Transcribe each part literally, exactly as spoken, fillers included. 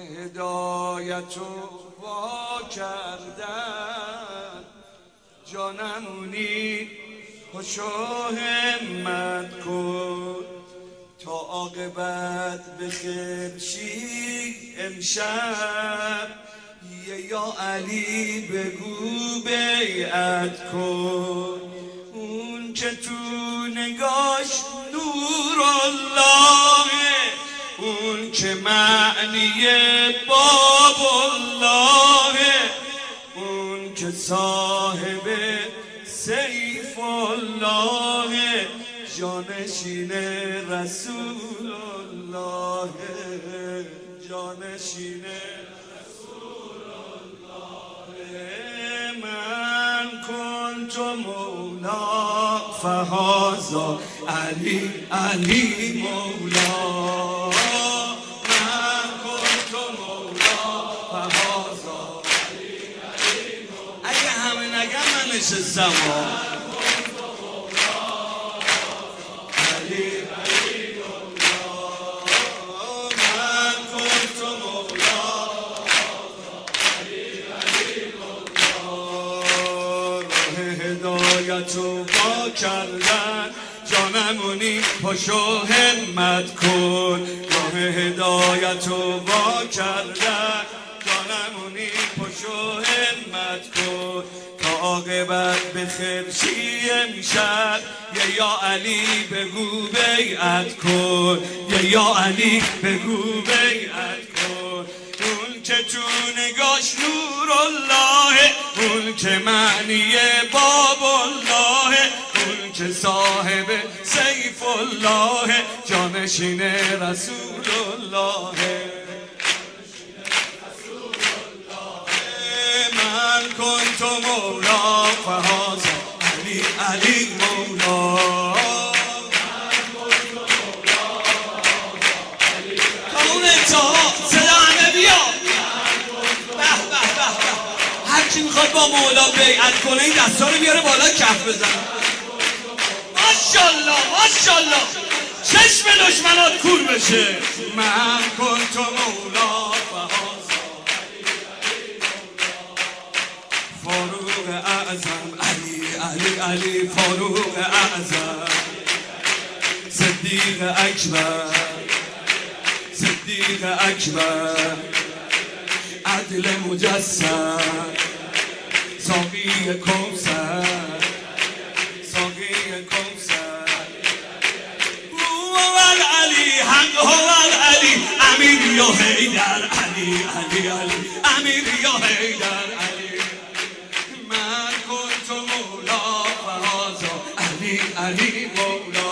هدایتو وا کردن جانمونی پاشو همت کن تا عاقبت بخیر شی امشب یه یا علی بگو بیعت کن اون که تو نگاش نور اللهه اون که معنی باب اللهه اون که صاحب سیف اللهه جانشین رسول الله جانشین رسول الله من کنت مولا فهذا علی علی مولا من کنت مولا فهذا علی علی مولا اگه همه نگم من نشستم تو با کردن جانمونی پاشو همت کن راه هدایتو با کردن جانمونی پاشو همت کن تا عاقبت بخیر شی امشب یه یا علی بگو بیعت کن یه یا علی بگو بیعت کن اون که تو نگاش نور اللهه اون که معنی باب اللهه اون که صاحب سیف اللهه جانشین رسول اللهه من کنت مولا فهذا علی علی مولا هرچی میخواد با مولا بیعت کنه این دستا رو بیاره بالا کف بزنه ماشالله ماشالله چشم دشمنات کور بشه من کنت مولا فهذا فاروق اعظم علی علی علی فاروق اعظم صدیق اکبر صدیق اکبر عدل مجسم ساقی کوثر ساقی کوثر هو علی حق هو علی امیر یا حیدر علی علی علی امیر یا حیدر علی من کنت مولا فهذا علی علی مولا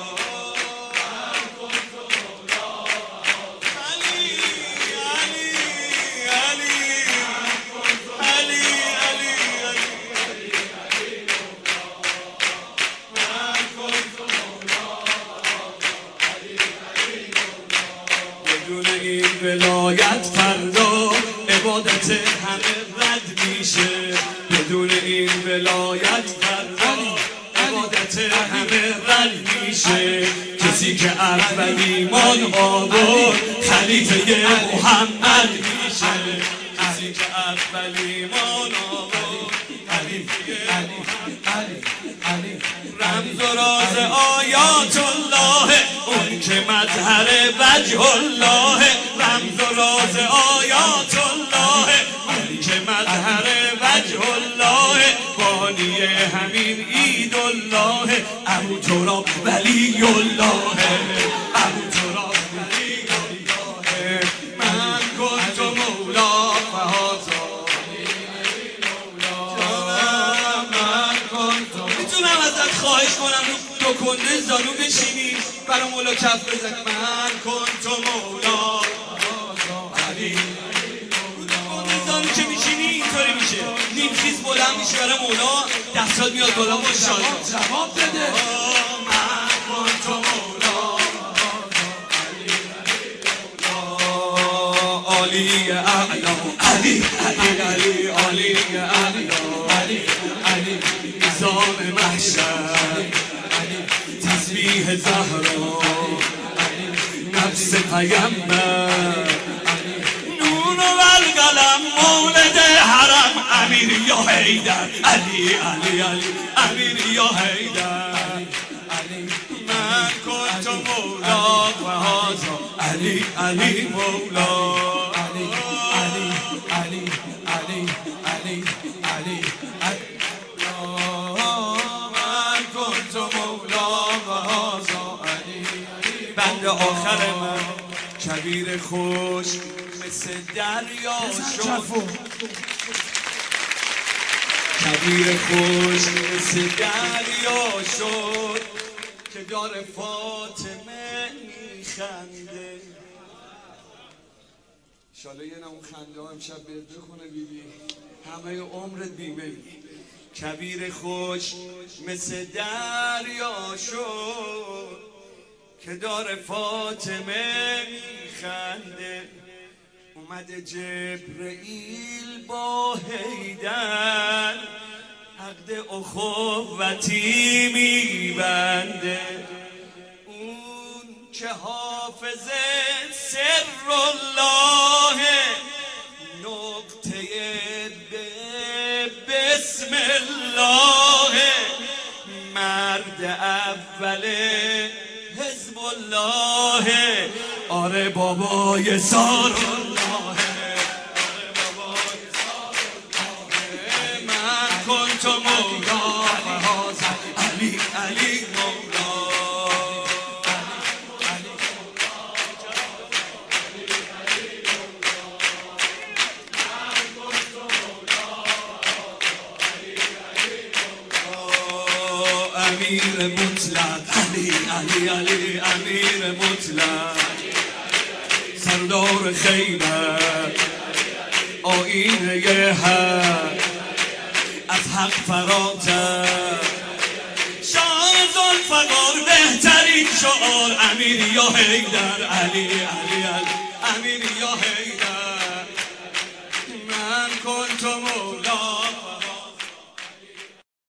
ولایت فردا عبادت همه رد میشه بدون این ولایت فردا عبادت همه رد میشه کسی که اول ایمان آورد خلیفه محمد میشه کسی که اول ایمان آورد خلیفه محمد رمز و راز آیات الله اون که مظهر وجه الله رمز و راز آیات الله اون که مظهر وجه الله بانی همین عید الله ابو تراب ولی الله ابو تراب ولی الله من کنت مولا فهذا میتونم ازت خواهش کنم دو کنده زانو بشینی برای مولا کف بزن من کنت مولا علی دو کنده زانو که میشینی اینطوری میشه نیم خیز بلند میشه برای مولا دستات میاد بالا ماشاءالله جواب بده من کنت مولا علی اعلا علی علی علی علی اعلا علی علی میزان محشر تسبیح زهرا نفس پیمبر علی علی علی امیر یا حیدر من کنت مولا و هذا علی علی مولا علی علی علی علی علی علی من کنت مولا و هذا علی علی بند آخر من کبیر خوش مثل دریا شد کبیر خوش مثل دریا شد که دار فاطمه میخنده انشالله یه نمون خنده ها امشب بهت بکنه بیبی همه عمرت بیمه کبیر خوش مثل دریا شد که دار فاطمه میخنده اومده جبرئیل با حیدر عقد اخوتی میبنده اون که حافظ سر الله نقطه به بسم الله مرد اول حزب الله آره بابای سار الله من کنت مولا و هذا علی علی مولا امیر مطلق علی علی علی امیر مطلق سردار خیبر آینه حق از حق فراتر شاه ذوالفقار بهترین شعار امیر یا حیدر علی علی علی امیر یا حیدر من کنت مولا